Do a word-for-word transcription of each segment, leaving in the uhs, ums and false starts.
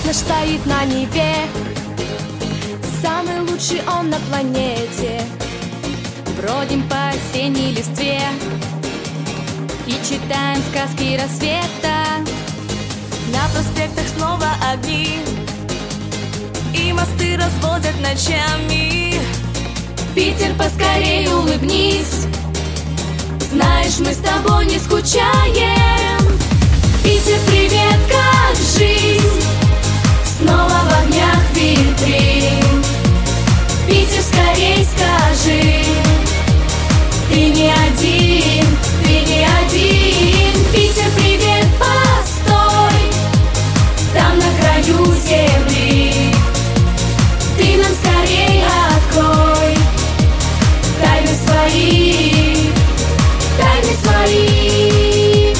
наш стоит на Неве, самый лучший он на планете. Бродим по осенней листве и читаем сказки рассвета. На проспектах снова огни, и мосты разводят ночами. Питер, поскорей улыбнись, знаешь, мы с тобой не скучаем. Питер, привет, как жизнь? Снова в огнях витрин. Питер, скорей скажи, ты не один, ты не один. Питер, привет, постой, там на краю земли. Ты нам скорей открой тайны свои, тайны свои.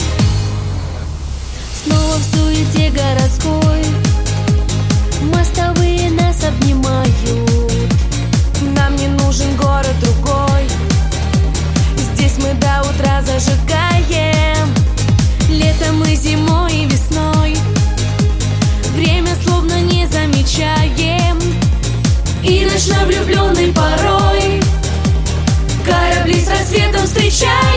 Снова в суете городской мостовые нас обнимают. Нам не нужен город другой, здесь мы до утра зажигаем. Летом и зимой, и весной время словно не замечаем. И ночно влюбленный порой корабли с рассветом встречаем.